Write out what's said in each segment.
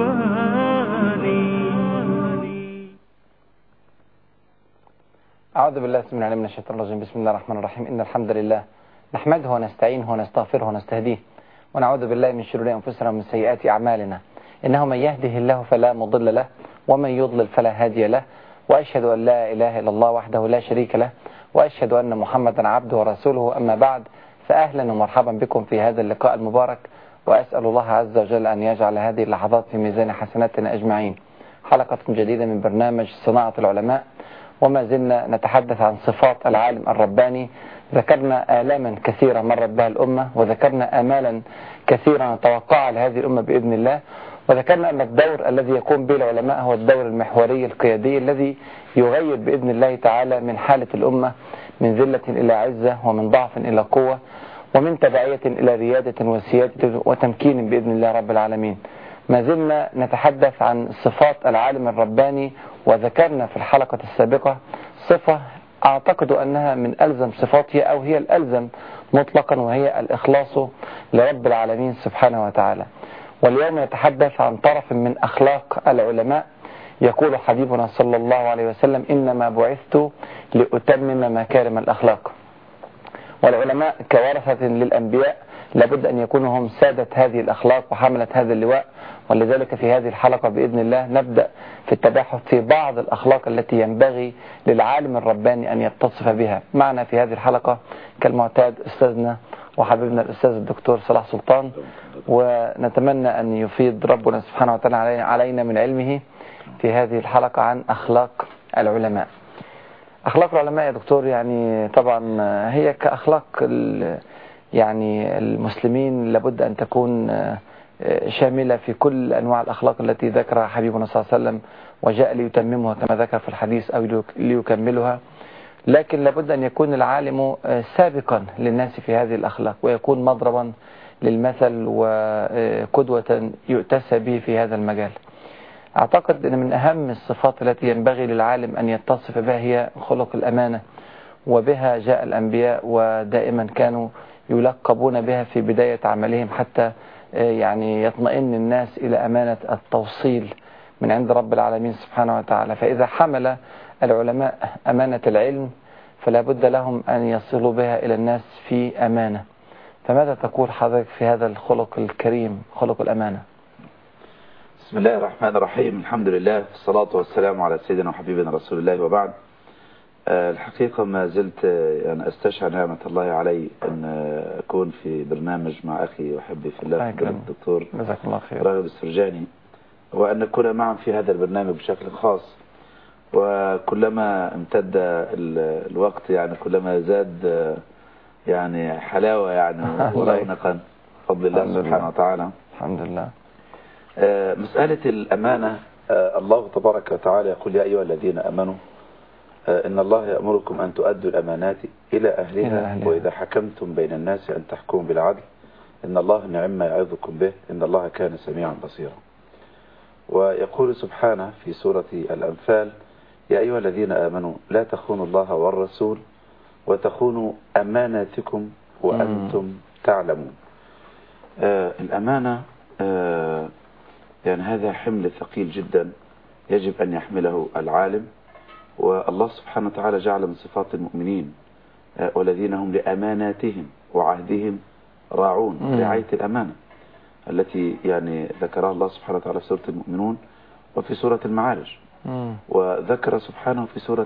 الرباني. أعوذ بالله السميع العليم من الشيطان الرجيم. بسم الله الرحمن الرحيم. إن الحمد لله نحمده ونستعينه ونستغفره ونستهديه ونعوذ بالله من شرور أنفسنا ومن سيئات أعمالنا. إنه من يهده الله فلا مضل له ومن يضلل فلا هادي له، وأشهد أن لا إله إلا الله وحده لا شريك له، وأشهد أن محمدا عبده ورسوله. أما بعد، فأهلا ومرحبا بكم في هذا اللقاء المبارك، وأسأل الله عز وجل أن يجعل هذه اللحظات في ميزان حسناتنا أجمعين. حلقة جديدة من برنامج صناعة العلماء، وما زلنا نتحدث عن صفات العالم الرباني. ذكرنا آلاما كثيرة مرت بها الأمة، وذكرنا آمالا كثيرة نتوقعها لهذه الأمة بإذن الله، وذكرنا أن الدور الذي يقوم به العلماء هو الدور المحوري القيادي الذي يغير بإذن الله تعالى من حالة الأمة من ذلة إلى عزة، ومن ضعف إلى قوة، ومن تبعية إلى ريادة وسيادة وتمكين بإذن الله رب العالمين. ما زلنا نتحدث عن صفات العالم الرباني، وذكرنا في الحلقة السابقة صفة أعتقد أنها من ألزم صفاته أو هي الألزم مطلقا، وهي الإخلاص لرب العالمين سبحانه وتعالى. واليوم نتحدث عن طرف من أخلاق العلماء. يقول حبيبنا صلى الله عليه وسلم: إنما بعثت لأتمم مكارم الأخلاق. والعلماء كورثة للأنبياء لابد أن يكونوا هم سادة هذه الأخلاق وحملة هذا اللواء، ولذلك في هذه الحلقة بإذن الله نبدأ في التباحث في بعض الأخلاق التي ينبغي للعالم الرباني أن يتصف بها. معنا في هذه الحلقة كالمعتاد أستاذنا وحبيبنا الأستاذ الدكتور صلاح سلطان، ونتمنى أن يفيد ربنا سبحانه وتعالى علينا من علمه في هذه الحلقة عن أخلاق العلماء. أخلاق العلماء يا دكتور يعني طبعا هي كأخلاق يعني المسلمين لابد أن تكون شاملة في كل أنواع الأخلاق التي ذكرها حبيبنا صلى الله عليه وسلم، وجاء ليتممها كما ذكر في الحديث أو ليكملها. لكن لابد أن يكون العالم سابقا للناس في هذه الأخلاق، ويكون مضربا للمثل وقدوة يؤتسى به في هذا المجال. أعتقد أن من أهم الصفات التي ينبغي للعالم أن يتصف بها هي خلق الأمانة، وبها جاء الأنبياء ودائما كانوا يلقبون بها في بداية عملهم، حتى يعني يطمئن الناس إلى أمانة التوصيل من عند رب العالمين سبحانه وتعالى. فإذا حمل العلماء أمانة العلم فلا بد لهم أن يصلوا بها إلى الناس في أمانة. فماذا تقول حضرتك في هذا الخلق الكريم، خلق الأمانة؟ بسم الله الرحمن الرحيم. الحمد لله والصلاة والسلام على سيدنا وحبيبنا رسول الله، وبعد. الحقيقة ما زلت يعني أستشعر نعمة الله علي أن أكون في برنامج مع أخي وحبي في الله الدكتور راغب السرجاني، وأن نكون معا في هذا البرنامج بشكل خاص. وكلما امتد الوقت يعني كلما زاد يعني حلاوة يعني ورونقا بفضل الله سبحانه وتعالى. الحمد لله. مسألة الأمانة، الله تبارك وتعالى يقول: يا أيها الذين أمنوا إن الله يأمركم أن تؤدوا الأمانات إلى أهلها وإذا حكمتم بين الناس أن تحكموا بالعدل إن الله نعم ما يعظكم به إن الله كان سميعا بصيرا. ويقول سبحانه في سورة الأنفال: يا أيها الذين آمنوا لا تخونوا الله والرسول وتخونوا أماناتكم وأنتم تعلمون. الأمانة يعني هذا حمل ثقيل جدا يجب أن يحمله العالم. والله سبحانه وتعالى جعل من صفات المؤمنين والذين هم لأماناتهم وعهدهم راعون، رعاية الأمانة التي يعني ذكرها الله سبحانه وتعالى في سورة المؤمنون وفي سورة المعارج، وذكر سبحانه في سورة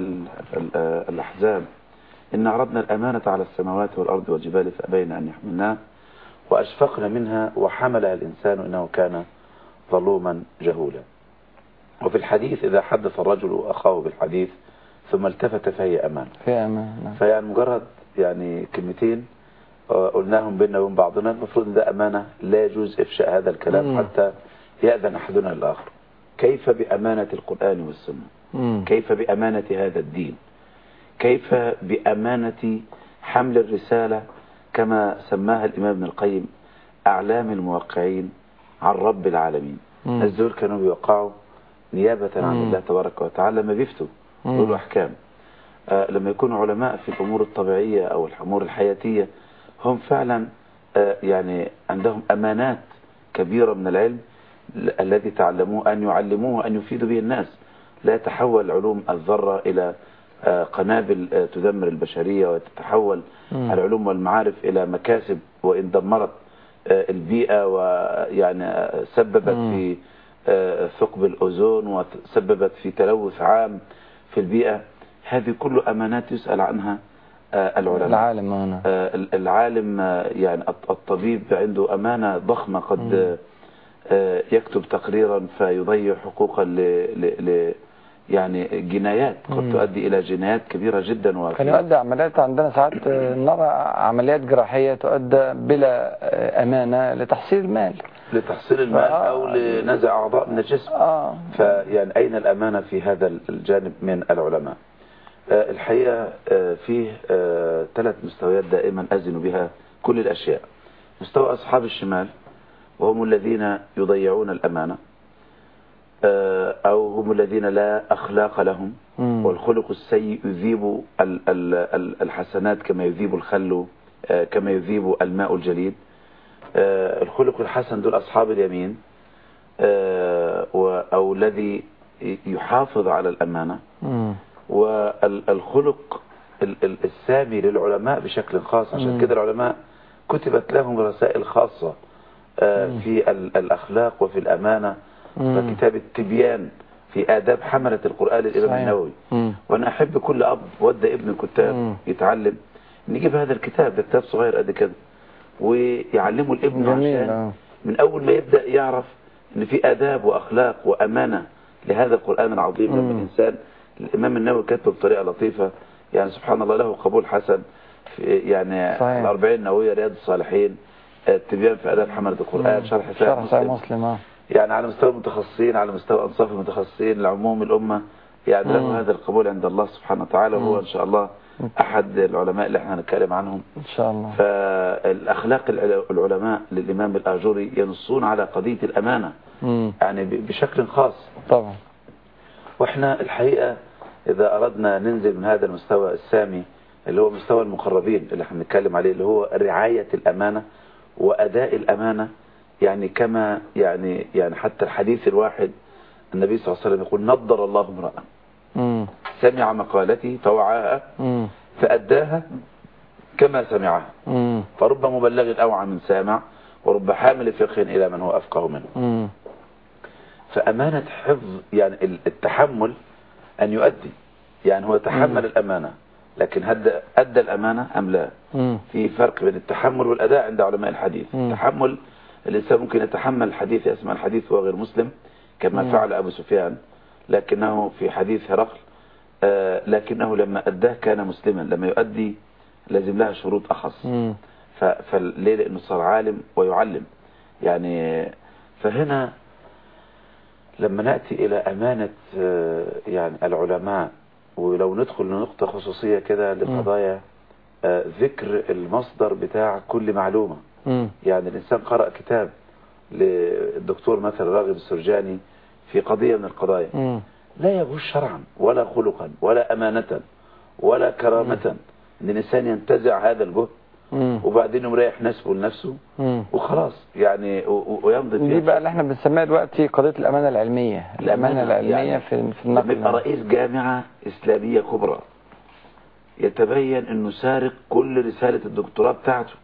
الأحزاب: إن عرضنا الأمانة على السماوات والأرض والجبال فأبين أن يحملناها وأشفقن منها وحملها الإنسان إنه كان ظلوما جهولا. وفي الحديث: إذا حدث الرجل أخاه بالحديث ثم التفت فهي أمانة. فيعني مجرد يعني كلمتين قلناهم بيننا وبين بعضنا، المفروض ان ده أمانة لا يجوز إفشاء هذا الكلام حتى يأذن أحدنا للآخر. كيف بأمانة القرآن والسنة؟ كيف بأمانة هذا الدين؟ كيف بأمانة حمل الرسالة كما سماها الإمام ابن القيم أعلام الموقعين عن رب العالمين؟ الزول كانوا بيوقعوا نيابة عن الله تبارك وتعالى لما بيفتوا يقولوا أحكام. لما يكونوا علماء في الأمور الطبيعية أو الأمور الحياتية هم فعلا يعني عندهم أمانات كبيرة من العلم الذي تعلموه أن يعلموه أن يفيدوا به الناس، لا يتحول علوم الذرة إلى قنابل تدمر البشرية، وتتحول العلوم والمعارف إلى مكاسب وإن دمرت البيئة، ويعني سببت في ثقب الأوزون وسببت في تلوث عام في البيئة. هذه كل أمانات يسأل عنها العلماء. العالم يعني الطبيب عنده أمانة ضخمة، قد يكتب تقريرا فيضيع حقوقا يعني جنايات قد تؤدي إلى جنايات كبيرة جدا. كان يؤدي عمليات عندنا ساعات نرى عمليات جراحية تؤدى بلا أمانة لتحصيل المال، أو لنزع أعضاء من الجسم. فيعني أين الأمانة في هذا الجانب من العلماء؟ الحقيقة فيه 3 مستويات دائما أزن بها كل الأشياء. مستوى أصحاب الشمال، وهم الذين يضيعون الأمانة، أو هم الذين لا أخلاق لهم، والخلق السيء يذيب الحسنات كما يذيب الخل، كما يذيب الماء الجليد. الخلق الحسن دول أصحاب اليمين، أو الذي يحافظ على الأمانة. والخلق السامي للعلماء بشكل خاص، عشان كده العلماء كتبت لهم رسائل خاصة في الأخلاق وفي الأمانة، وكتاب التبيان في آداب حملة القرآن للإمام النووي. وأنا أحب كل أب ودى ابن الكتاب يتعلم نجيب هذا الكتاب، ده كتاب صغير قد كده، ويعلمه الابن عشان من أول ما يبدأ يعرف إن في آداب وأخلاق وأمانة لهذا القرآن العظيم. لما الإنسان، الإمام النووي كتبه بطريقة لطيفة، يعني سبحان الله له قبول حسن في يعني الأربعين النووية، رياض الصالحين، التبيان في آداب حملة القرآن، شرح صحيح مسلم. يعني على مستوى المتخصصين، على مستوى أنصاف المتخصصين لعموم الأمة، يعني له هذا القبول عند الله سبحانه وتعالى، وهو إن شاء الله أحد العلماء اللي احنا هنتكلم عنهم إن شاء الله. فالأخلاق العلماء للإمام الآجري ينصون على قضية الأمانة يعني بشكل خاص طبعا. وإحنا الحقيقة إذا أردنا ننزل من هذا المستوى السامي اللي هو مستوى المقربين اللي احنا بنتكلم عليه، اللي هو رعاية الأمانة وأداء الأمانة، يعني كما يعني حتى الحديث الواحد النبي صلى الله عليه وسلم يقول: نضر الله امرأ سمع مقالتي فوعاها فأداها كما سمعها، فرب مبلغ أوعى من سامع، ورب حامل فقه إلى من هو أفقه منه. فأمانة حفظ يعني التحمل أن يؤدي، يعني هو تحمل الأمانة، لكن أدى الأمانة أم لا؟ في فرق بين التحمل والأداء عند علماء الحديث. التحمل الإنسان ممكن يتحمل الحديث، يسمع الحديث وهو غير مسلم كما فعل أبو سفيان، لكنه في حديث هرقل لكنه لما أداه كان مسلما، لما يؤدي لازم لها شروط أخص. فليه؟ لأنه صار عالم ويعلم يعني. فهنا لما نأتي إلى أمانة يعني العلماء، ولو ندخل لنقطة خصوصية كده لقضايا ذكر المصدر بتاع كل معلومة. يعني الإنسان قرأ كتاب للدكتور مثلا راغب السرجاني في قضية من القضايا، لا يجوز شرعا ولا خلقا ولا أمانة ولا كرامة ان الانسان ينتزع هذا الجهد وبعدين يريح نسبه لنفسه وخلاص يعني ويمضي فيها. دي بقى اللي احنا بنسميها دلوقتي قضية الأمانة العلمية. الأمانة العلمية يعني في النقل. لما يبقى رئيس جامعة إسلامية كبرى يتبين انه سارق كل رسالة الدكتوراه بتاعته،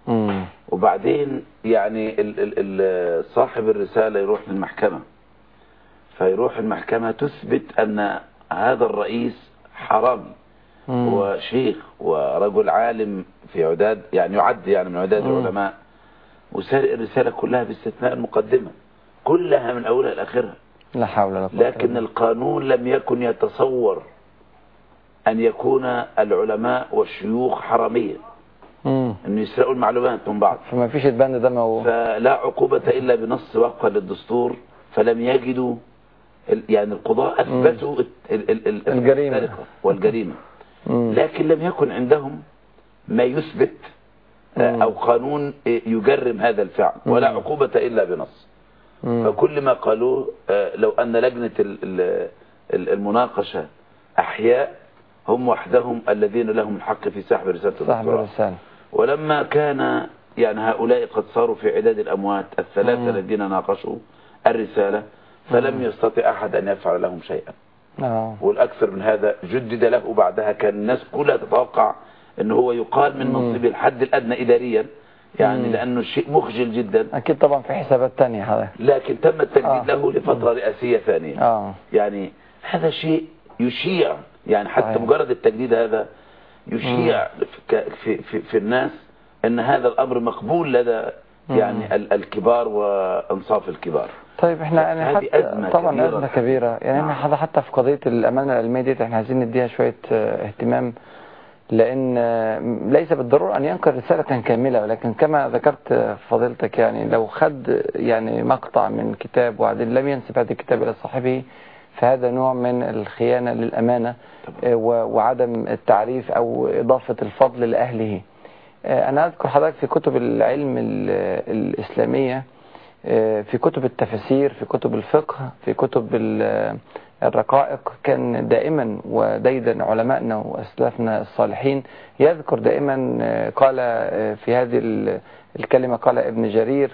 وبعدين يعني صاحب الرسالة يروح للمحكمة، فيروح المحكمة تثبت أن هذا الرئيس حرامي وشيخ ورجل عالم في عداد، يعني يعد يعني من عداد العلماء، وسارق الرسالة كلها باستثناء المقدمة كلها من أولها لآخرها. لا حول ولا قوة. لكن القانون لم يكن يتصور أن يكون العلماء والشيوخ حرامية، أن يسرقوا المعلومات من بعض. فما فيش البند ده موجود. فلا عقوبة إلا بنص وفقا للدستور، فلم يجدوا يعني القضاء أثبتوا الجريمة والجريمة، لكن لم يكن عندهم ما يثبت أو قانون يجرم هذا الفعل، ولا عقوبة إلا بنص. فكل ما قالوه لو أن لجنة المناقشة أحياء هم وحدهم الذين لهم الحق في سحب رسالة الدكتوراه. ولما كان يعني هؤلاء قد صاروا في عداد الأموات الثلاثة الذين ناقشوا الرسالة فلم يستطع أحد أن يفعل لهم شيئا. والأكثر من هذا جدد له بعدها، كان الناس كلها تتوقع أنه هو يقال من منصب الحد الأدنى إداريا، يعني لأنه شيء مخجل جدا. أكيد طبعا في حسابات تانية هذا، لكن تم التجديد له لفترة رئاسية ثانية. يعني هذا شيء يشيع، يعني حتى مجرد التجديد هذا يشيع في الناس أن هذا الأمر مقبول لدى يعني الكبار وأنصاف الكبار. طيب احنا يعني حتى طبعا أزمة كبيرة، يعني احنا حتى في قضية الأمانة العلمية دي احنا عايزين نديها شوية اهتمام، لأن ليس بالضرورة أن ينقل رسالة كاملة، ولكن كما ذكرت فضيلتك يعني لو خد يعني مقطع من كتاب وبعدين لم ينسب هذا الكتاب إلى صاحبه فهذا نوع من الخيانة للأمانة وعدم التعريف أو إضافة الفضل لأهله. أنا أذكر حضرتك في كتب العلم الإسلامية، في كتب التفسير، في كتب الفقه، في كتب الرقائق، كان دائما وديدا علماءنا وأسلافنا الصالحين يذكر دائما قال في هذه الكلمة، قال ابن جرير،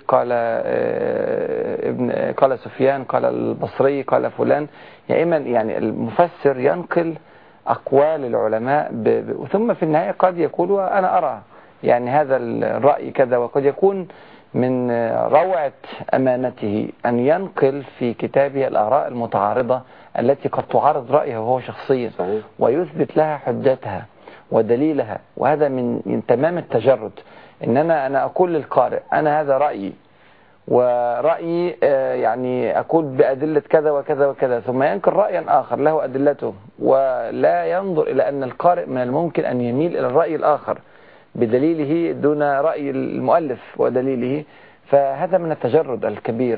قال سفيان، قال البصري، قال فلان، يعني المفسر ينقل أقوال العلماء ثم في النهاية قد يقول أنا أرى يعني هذا الرأي كذا، وقد يكون من روعة أمانته أن ينقل في كتابه الآراء المتعارضة التي قد تعارض رأيه هو شخصيا، ويثبت لها حجتها ودليلها. وهذا من تمام التجرد، إن أنا أقول للقارئ أنا هذا رأيي، ورأيي يعني أقول بأدلة كذا وكذا وكذا، ثم ينقل رأيا آخر له أدلته، ولا ينظر إلى أن القارئ من الممكن أن يميل إلى الرأي الآخر بدليله دون رأي المؤلف ودليله. فهذا من التجرد الكبير.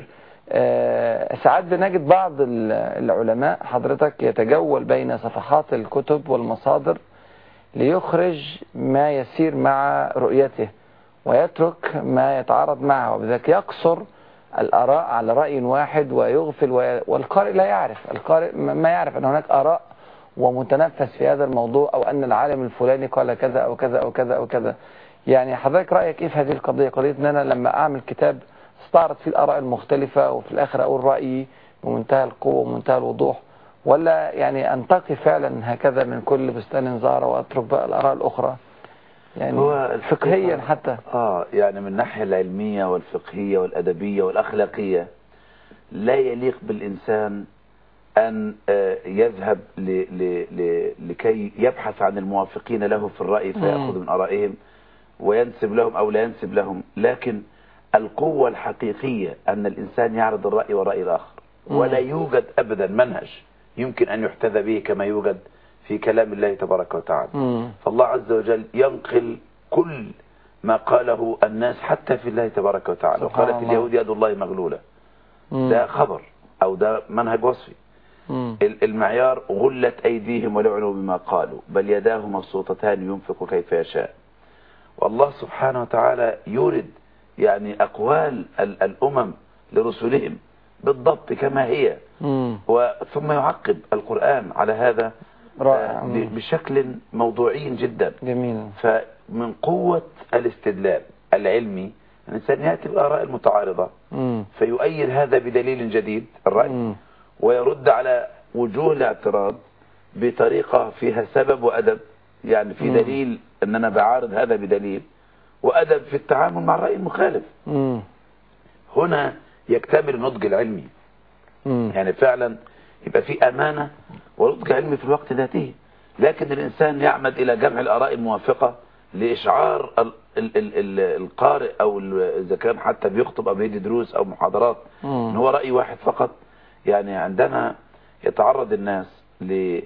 ساعات بنجد بعض العلماء حضرتك يتجول بين صفحات الكتب والمصادر ليخرج ما يسير مع رؤيته ويترك ما يتعارض معه، وبذلك يقصر الآراء على رأي واحد ويغفل والقارئ لا يعرف، القارئ ما يعرف أن هناك آراء ومتنفس في هذا الموضوع، أو أن العالم الفلاني قال كذا أو كذا أو كذا أو كذا. يعني حضرتك رأيك إيه في هذه القضية، قضية أن أنا لما أعمل كتاب استعرض فيه الآراء المختلفة وفي الآخر أقول رأيي بمنتهى القوة ومنتهى الوضوح، ولا يعني أنتقي فعلا هكذا من كل بستان زهرة وأترك بقى الآراء الأخرى يعني فقهيا حتى؟ يعني من الناحية العلمية والفقهية والأدبية والأخلاقية لا يليق بالإنسان أن يذهب لكي يبحث عن الموافقين له في الرأي فيأخذ من آرائهم وينسب لهم أو لا ينسب لهم، لكن القوة الحقيقية أن الإنسان يعرض الرأي والرأي الآخر، ولا يوجد أبدا منهج يمكن أن يحتذى به كما يوجد في كلام الله تبارك وتعالى. فالله عز وجل ينقل كل ما قاله الناس حتى في الله تبارك وتعالى، وقالت اليهود يد الله مغلولة، ده خبر أو ده منهج وصفي. المعيار غلت أيديهم ولعنوا بما قالوا بل يداه مبسوطتان ينفق كيف يشاء. والله سبحانه وتعالى يورد يعني أقوال الأمم لرسلهم بالضبط كما هي، ثم يعقب القرآن على هذا بشكل موضوعي جدا. جميل. فمن قوة الاستدلال العلمي الإنسان يأتي بالآراء المتعارضة فيؤيد هذا بدليل جديد الرأي، ويرد على وجوه الاعتراض بطريقة فيها سبب وأدب، يعني في دليل أن أنا بعارض هذا بدليل، وأدب في التعامل مع الرأي المخالف. هنا يكتمل النضج العلمي، يعني فعلا يبقى في أمانة ونضج علمي في الوقت ذاته. لكن الإنسان يعمد إلى جمع الآراء الموافقة لإشعار القارئ، أو إذا كان حتى بيخطب أو بيدي دروس أو محاضرات إن هو رأي واحد فقط. يعني عندما يتعرض الناس ل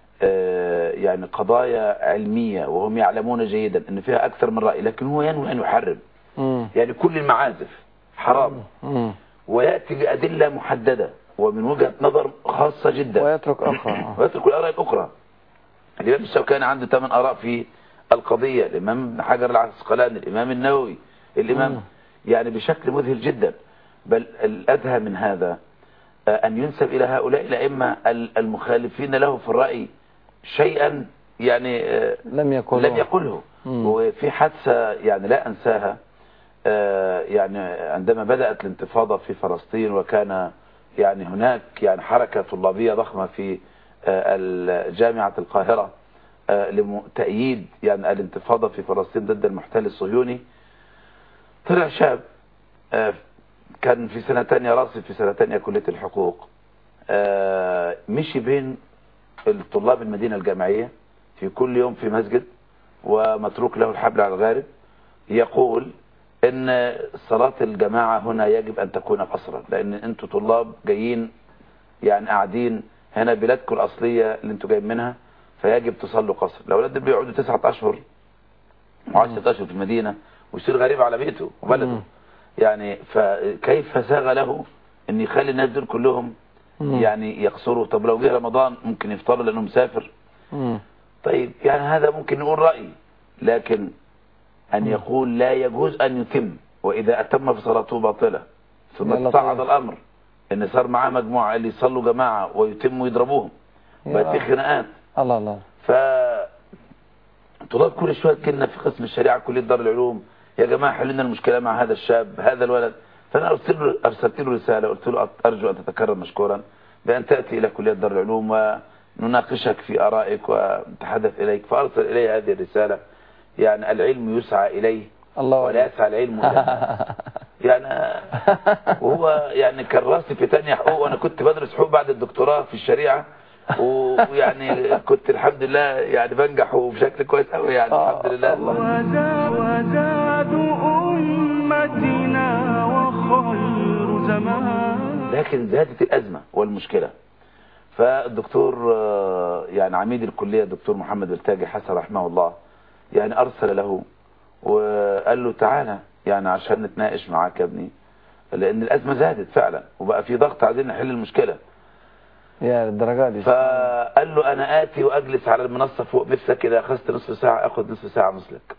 يعني قضايا علمية وهم يعلمون جيدا أن فيها أكثر من رأي، لكن هو ينوي أن يحرم، يعني كل المعازف حرام، ويأتي بأدلة محددة ومن وجهة نظر خاصة جدا، ويترك أخرى ويترك الآراء الأخرى. الإمام الشوكاني عنده 8 آراء في القضية، الإمام ابن حجر العسقلاني، الإمام النووي، الإمام يعني بشكل مذهل جدا. بل الأدهى من هذا أن ينسب إلى هؤلاء الأئمة المخالفين له في الرأي شيئا يعني لم يقله. وفي حادثة يعني لا أنساها، يعني عندما بدأت الانتفاضة في فلسطين، وكان يعني هناك يعني حركة طلابية ضخمة في جامعة القاهرة لتأييد يعني الانتفاضة في فلسطين ضد المحتل الصهيوني، طلع شاب كان في سنة تانية راسب في سنة تانية كلية الحقوق، مشي بين الطلاب المدينة الجامعية في كل يوم في مسجد ومتروك له الحبل على الغارب، يقول ان صلاة الجماعة هنا يجب ان تكون قصرا، لان انتوا طلاب جايين يعني قاعدين هنا بلادكم الاصلية اللي انتوا جايين منها، فيجب تصلوا قصر. الاولاد دول بيقعدوا 9 اشهر و10 اشهر في المدينة ويصير غريب على بيته وبلده، يعني فكيف ساغ له ان يخلي الناس دول كلهم يعني يقصروا؟ طب لو جه رمضان ممكن يفطروا لانه مسافر. طيب يعني هذا ممكن نقول رأي، لكن أن يقول لا يجوز أن يتم، وإذا أتم فصلاته باطلة، ثم تصعد الأمر إن صار معاه مجموعة اللي يصلوا جماعة ويتموا يضربوهم، بقت في خناقات. الله الله. طلاب كل شوية كنا في قسم الشريعة كلية دار العلوم، يا جماعة حلنا المشكلة مع هذا الشاب هذا الولد. فأنا أرسلت له رسالة، قلت له أرجو أن تتكرم مشكورا بأن تأتي إلى كلية دار العلوم ونناقشك في آرائك ونتحدث إليك. فأرسل إلي هذه الرسالة، يعني العلم يسعى إليه ولا يسعى العلم إلى الناس. يعني وهو يعني كان راسي في تانية حقوق، وأنا كنت بدرس حقوق بعد الدكتوراه في الشريعة، ويعني كنت الحمد لله يعني بنجح وبشكل كويس قوي يعني الحمد لله. وزاد أمتنا وخير زمان، لكن زادت الأزمة والمشكلة. فالدكتور يعني عميد الكلية الدكتور محمد بلتاجي حسن رحمه الله يعني أرسل له وقال له تعالى يعني عشان نتناقش معاك يا ابني، لأن الأزمة زادت فعلا وبقى في ضغط عايزين نحل المشكلة يا الدرجة دي. فقال له أنا آتي وأجلس على المنصة فوق مثلك، إذا أخذت نصف ساعة أخذ نصف ساعة مثلك.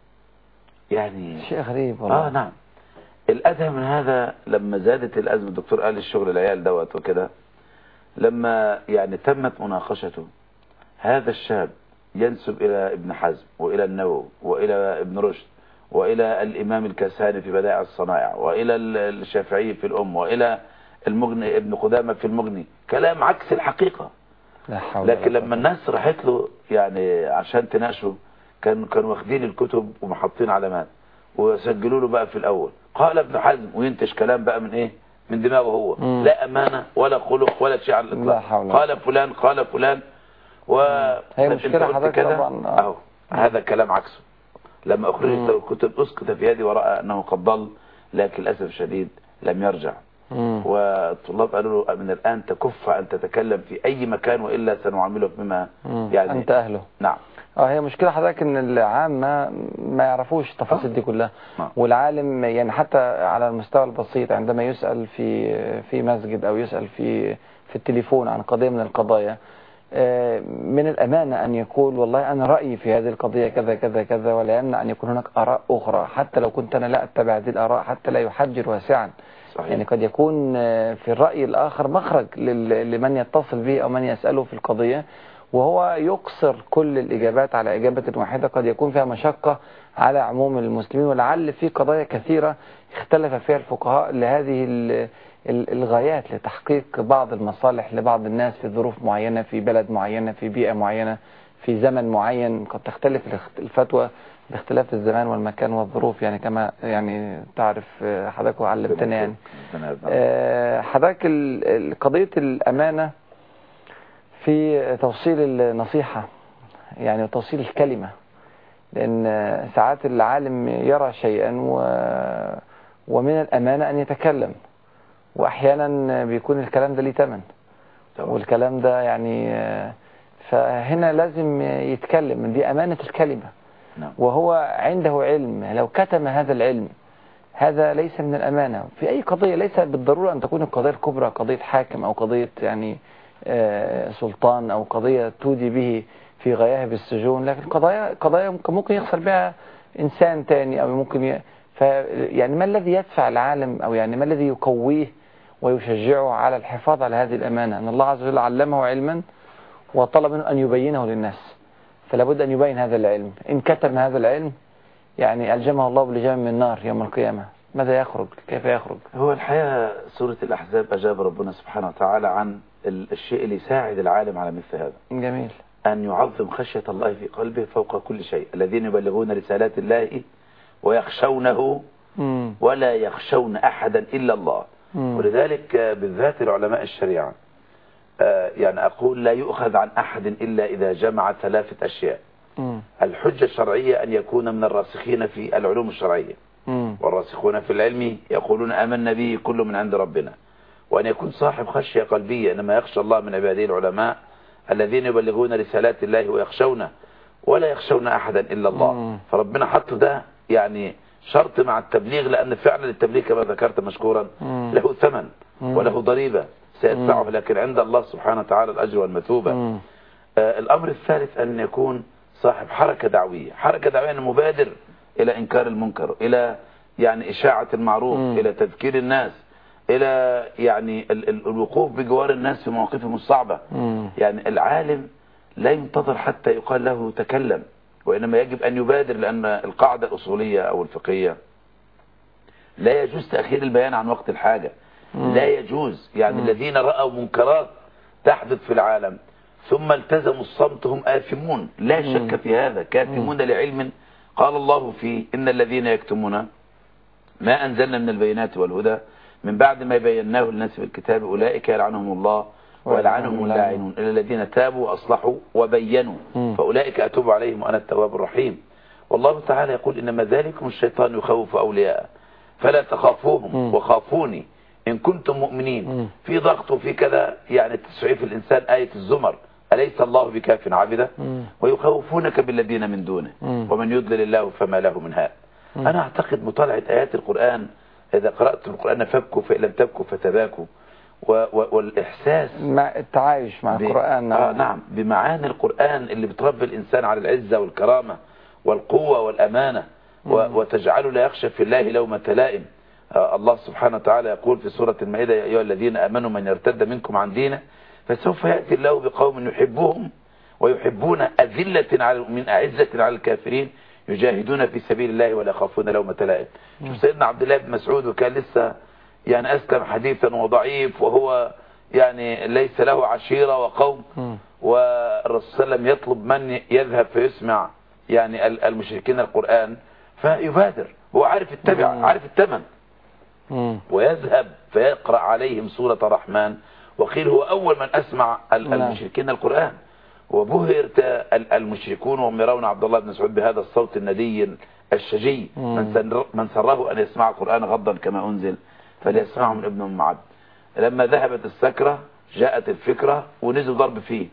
يعني شيء غريب والله. نعم. الأدهى من هذا لما زادت الأزمة، الدكتور قال الشغل العيال دوت وكده، لما يعني تمت مناقشته، هذا الشاب ينسب إلى ابن حزم وإلى النووي وإلى ابن رشد وإلى الإمام الكساني في بدائع الصنائع وإلى الشافعي في الأم وإلى المغني ابن قدامة في المغني، كلام عكس الحقيقة. لكن لما الناس راحت له يعني عشان تناقشه، كانوا واخدين الكتب ومحطين علامات وسجلوا له بقى في الأول قال ابن حزم، وينتج كلام بقى من إيه؟ من دماغه هو، لا أمانة ولا خلق ولا شيء على الإطلاق، قال فلان قال فلان. هي مشكلة حضرتك طبعا. أهو هذا كلام عكسه. لما أخرجت الكتب أسقط في يدي ورأى أنه قد ضل، لكن للأسف الشديد لم يرجع. والطلاب قالوا له من الآن تكف أن تتكلم في أي مكان، وإلا سنعاملك بما يعني أنت أهله. نعم. هي مشكلة حضرتك ان العامة ما يعرفوش التفاصيل دي كلها. والعالم يعني حتى على المستوى البسيط عندما يسأل في مسجد او يسأل في التليفون عن قضية من القضايا، من الأمانة أن يقول والله أنا رأيي في هذه القضية كذا كذا كذا، ولا يمنع أن يكون هناك آراء أخرى حتى لو كنت أنا لا أتبع هذه الآراء، حتى لا يحجر واسعا. صحيح. يعني قد يكون في الرأي الآخر مخرج لمن يتصل به أو من يسأله في القضية، وهو يقصر كل الإجابات على إجابة واحدة قد يكون فيها مشقة على عموم المسلمين. ولعل في قضايا كثيرة اختلف فيها الفقهاء لهذه الغايات، لتحقيق بعض المصالح لبعض الناس في ظروف معينة في بلد معينة في بيئة معينة في زمن معين. قد تختلف الفتوى باختلاف الزمان والمكان والظروف، يعني كما يعني تعرف حضرتك وعلمتنا يعني. حضرتك قضية الأمانة في توصيل النصيحة يعني توصيل الكلمة، لأن ساعات العالم يرى شيئا ومن الأمانة أن يتكلم، وأحيانا بيكون الكلام ده ليه ثمن، والكلام ده يعني فهنا لازم يتكلم، دي أمانة الكلمة. وهو عنده علم، لو كتم هذا العلم هذا ليس من الأمانة في أي قضية. ليس بالضرورة أن تكون القضية الكبرى قضية حاكم أو قضية يعني سلطان أو قضية تودي به في غياهب السجون، لكن قضايا ممكن يخسر بها إنسان تاني أو ممكن يعني ما الذي يدفع العالم أو يعني ما الذي يقويه ويشجعه على الحفاظ على هذه الأمانة؟ أن الله عز وجل علمه علما وطلب منه أن يبينه للناس، فلا بد أن يبين هذا العلم. إن كتم هذا العلم يعني ألجمه الله بلجام من النار يوم القيامة، ماذا يخرج؟ كيف يخرج؟ هو الحقيقة سورة الأحزاب أجاب ربنا سبحانه وتعالى عن الشيء اللي يساعد العالم على مثل هذا. جميل. أن يعظم خشية الله في قلبه فوق كل شيء، الذين يبلغون رسالات الله ويخشونه ولا يخشون أحدا إلا الله. ولذلك بالذات العلماء الشريعة يعني أقول لا يؤخذ عن أحد إلا إذا جمع 3 أشياء. الحجة الشرعية أن يكون من الراسخين في العلوم الشرعية، والراسخون في العلم يقولون آمنا به كل من عند ربنا، وأن يكون صاحب خشية قلبية، إنما يخشى الله من عباده العلماء الذين يبلغون رسالات الله ويخشونه ولا يخشون أحدا إلا الله. فربنا حط ده يعني شرط مع التبليغ، لأن فعلا التبليغ كما ذكرت مشكورا له ثمن وله ضريبة سيدفعه، لكن عند الله سبحانه وتعالى الأجر والمثوبة. الأمر الثالث أن يكون صاحب حركة دعوية، حركة دعوية مبادر إلى إنكار المنكر، إلى يعني إشاعة المعروف، إلى تذكير الناس، إلى يعني الوقوف بجوار الناس في مواقفهم الصعبة. يعني العالم لا ينتظر حتى يقال له تكلم، وإنما يجب أن يبادر، لأن القاعدة الأصولية أو الفقهية لا يجوز تأخير البيان عن وقت الحاجة. لا يجوز. يعني الذين رأوا منكرات تحدث في العالم ثم التزموا الصمت هم آثمون، لا شك في هذا، كاتمون لعلم. قال الله فيه إن الذين يكتمون ما أنزلنا من البينات والهدى من بعد ما بيناه للناس في الكتاب أولئك يلعنهم الله ويلعنهم اللاعنون إلا الذين تابوا وأصلحوا وبينوا فأولئك أتوب عليهم وأنا التواب الرحيم. والله تعالى يقول إنما ذلكم الشيطان يخوف أولياءه فلا تخافوهم وخافوني إن كنتم مؤمنين. في ضغط وفي كذا، يعني تسعيف الإنسان آية الزمر أليس الله بكاف عبده ويخوفونك بالذين من دونه ومن يضلل الله فما له من هاد. أنا أعتقد مطالعة آيات القرآن، إذا قرأت القرآن فابكوا فإن لم تبكوا فتباكوا، والإحساس مع التعايش مع القرآن. نعم، بمعاني القرآن اللي بتربي الإنسان على العزة والكرامة والقوة والأمانة وتجعله لا يخشى في الله لومة لائم. الله سبحانه وتعالى يقول في سورة المائدة يا أيها الذين آمنوا من يرتد منكم عن دينه فسوف يأتي الله بقوم يحبهم ويحبون أذلة على المؤمنين أعزة على الكافرين يجاهدون في سبيل الله ولا يخافون لومة لائم. شوف سيدنا عبد الله بن مسعود، وكان لسه يعني أسلم حديثا وضعيف، وهو يعني ليس له عشيرة وقوم، والرسول صلى الله عليه وسلم يطلب من يذهب فيسمع يعني المشركين القرآن، فيبادر، هو عارف التبع عارف الثمن، ويذهب فيقرأ عليهم سورة الرحمن، وقيل هو أول من أسمع المشركين القرآن. وبهر المشركون وهم يرون عبد الله بن مسعود بهذا الصوت الندي الشجي، من سره أن يسمع القرآن غضا كما أنزل فليسمعه من ابن أم عبد. لما ذهبت السكرة جاءت الفكرة ونزل ضرب فيه.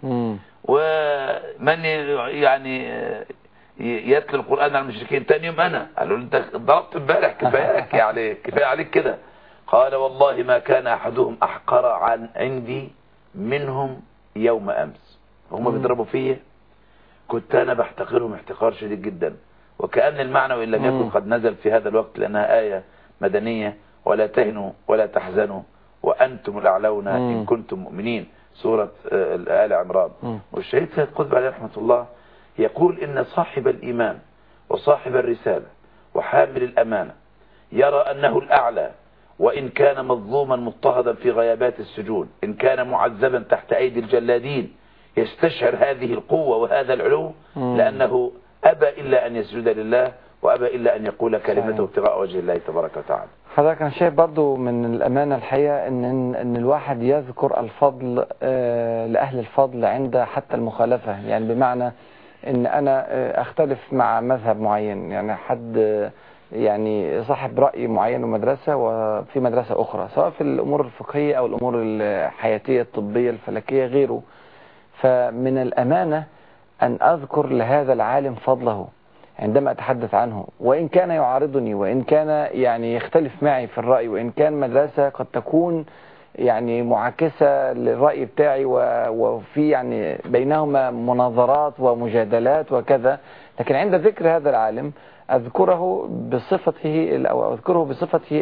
ومن يعني يتلو القرآن على المشركين تاني يوم أنا قالوا له أنت ضربت امبارح كفاياك، يعني كفاية عليك كده. قال والله ما كان أحدهم أحقر عندي منهم يوم أمس. هم بيضربوا فيه كنت أنا بحتقرهم احتقار شديد جدا، وكأن المعنى وإن لم يكن قد نزل في هذا الوقت لأنها آية مدنية ولا تهنوا ولا تحزنوا وأنتم الأعلون إن كنتم مؤمنين، سورة آل عمران. والشهيد سيد قطب عليه رحمة الله يقول إن صاحب الإيمان وصاحب الرسالة وحامل الأمانة يرى أنه الأعلى، وإن كان مظلوما مضطهدا في غيابات السجون، إن كان معذبا تحت أيدي الجلادين، يستشعر هذه القوة وهذا العلو، لأنه أبى إلا أن يسجد لله وأبى إلا أن يقول كلمته ابتغاء وجه الله تبارك وتعالى. حضرتك أنا شايف برضو من الأمانة الحقيقة إن الواحد يذكر الفضل لأهل الفضل عند حتى المخالفة، يعني بمعنى إن أنا أختلف مع مذهب معين، يعني حد يعني صاحب رأي معين ومدرسة وفي مدرسة أخرى، سواء في الأمور الفقهية أو الأمور الحياتية الطبية الفلكية غيره. فمن الأمانة أن أذكر لهذا العالم فضله عندما أتحدث عنه، وإن كان يعارضني، وإن كان يعني يختلف معي في الرأي، وإن كان مدرسة قد تكون يعني معاكسة للرأي بتاعي وفي يعني بينهما مناظرات ومجادلات وكذا، لكن عند ذكر هذا العالم أذكره بصفته أو أذكره بصفته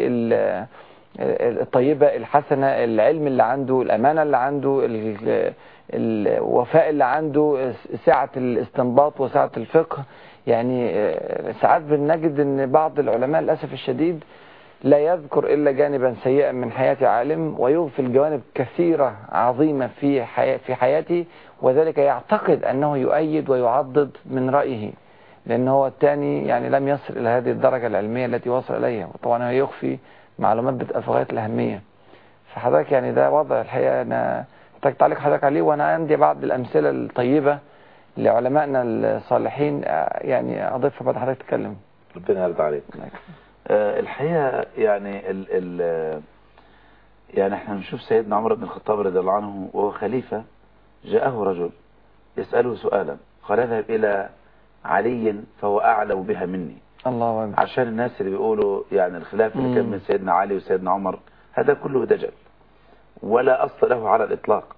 الطيبة الحسنة، العلم اللي عنده، الأمانة اللي عنده، الوفاء اللي عنده، سعة الاستنباط وسعة الفقه. يعني ساعات بنجد ان بعض العلماء للأسف الشديد لا يذكر إلا جانبا سيئا من حياة عالم ويغفل جوانب كثيرة عظيمة في حياته، وذلك يعتقد أنه يؤيد ويعضد من رأيه، لأنه هو الثاني يعني لم يصل إلى هذه الدرجة العلمية التي وصل إليها، وطبعا هو يخفي معلومات بتبقى في غاية الأهمية. فحضرتك يعني ده وضع الحقيقة أنا محتاج تعليق حضرتك عليه، وأنا عندي بعض الأمثلة الطيبة لعلمائنا الصالحين يعني أضيفها بعد حضرتك تتكلم. ربنا يرضى عليك. الحقيقة يعني يعني احنا نشوف سيدنا عمر بن الخطاب رضي الله عنه وهو خليفة، جاءه رجل يسأله سؤالا، قال اذهب إلى علي فهو أعلم بها مني. الله أكبر. عشان الناس اللي بيقولوا يعني الخلاف اللي كان من سيدنا علي وسيدنا عمر هذا كله دجل ولا أصل له على الإطلاق.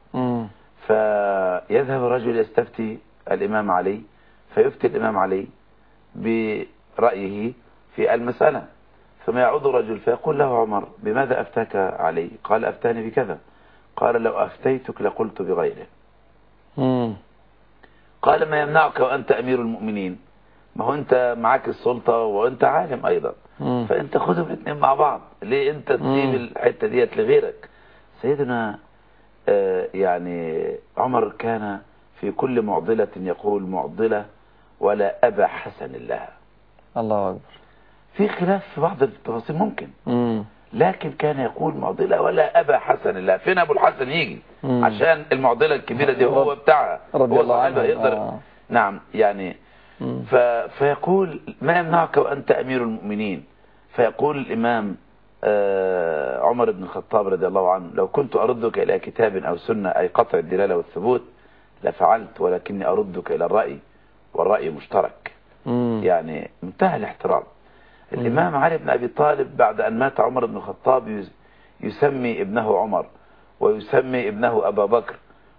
فيذهب الرجل يستفتي الإمام علي، فيفتي الإمام علي برأيه في المسألة، ثم يعود الرجل فيقول له عمر بماذا أفتاك علي؟ قال أفتاني بكذا. قال لو أفتيتك لقلت بغيره. قال ما يمنعك وأنت أمير المؤمنين؟ ما هو أنت معك السلطة وأنت عالم أيضا، فأنت خذهم الاثنين مع بعض، ليه أنت تسيب الحتة ديت لغيرك؟ سيدنا يعني عمر كان في كل معضلة يقول معضلة ولا أبا حسن لها. الله أكبر. في خلاف في بعض التفاصيل ممكن، لكن كان يقول معضلة ولا أبا حسن لها. فين أبو الحسن يجي عشان المعضلة الكبيرة دي هو بتاعها، هو صاحبها يقدر. نعم يعني فيقول ما يمنعك وأنت أمير المؤمنين؟ فيقول الإمام عمر بن الخطاب رضي الله عنه لو كنت أردك إلى كتاب أو سنة أي قطع الدلالة والثبوت لفعلت، ولكني أردك إلى الرأي والرأي مشترك. يعني منتهى الاحترام. الإمام علي بن أبي طالب بعد أن مات عمر بن الخطاب يسمي ابنه عمر ويسمي ابنه أبا بكر،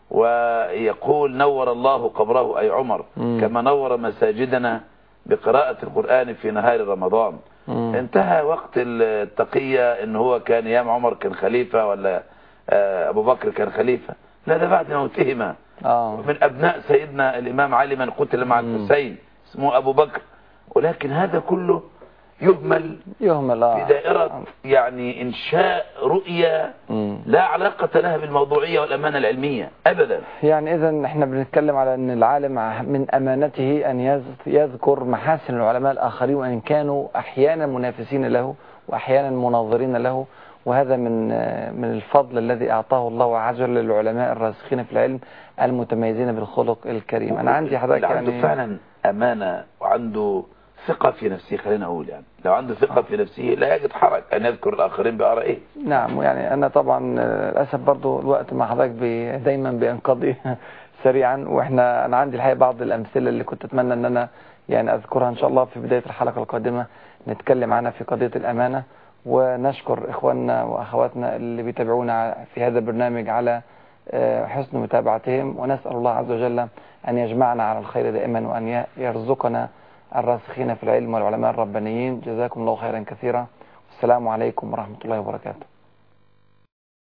ويقول نور الله قبره أي عمر كما نور مساجدنا بقراءة القرآن في نهار رمضان. انتهى وقت التقية ان هو كان ايام عمر كان خليفة ولا ابو بكر كان خليفة، لا ده بعد موتهما. من ابناء سيدنا الامام علي من قتل مع الحسين اسمه ابو بكر، ولكن هذا كله يهمل في دائرة يعني انشاء رؤية لا علاقة لها بالموضوعية والامانة العلمية ابدا. يعني اذا احنا بنتكلم على ان العالم من امانته ان يذكر محاسن العلماء الاخرين وان كانوا احيانا منافسين له واحيانا مناظرين له، وهذا من الفضل الذي اعطاه الله عز وجل للعلماء الراسخين في العلم المتميزين بالخلق الكريم. انا عندي حضرتك يعني عنده فعلا امانة وعنده ثقة في نفسه، خلينا أقول يعني لو عنده ثقة في نفسه لا يجد حرج أن يذكر الآخرين بآرائه. نعم، يعني أنا طبعا للأسف برضو الوقت مع حضرتك دايما بينقضي سريعا، أنا عندي الحقيقة بعض الأمثلة اللي كنت أتمنى أن أنا يعني أذكرها إن شاء الله في بداية الحلقة القادمة نتكلم عنها في قضية الأمانة. ونشكر إخواننا وأخواتنا اللي بيتابعونا في هذا البرنامج على حسن متابعتهم، ونسأل الله عز وجل أن يجمعنا على الخير دائما وأن يرزقنا الراسخين في العلم والعلماء الربانيين. جزاكم الله خيرا كثيرا، والسلام عليكم ورحمة الله وبركاته.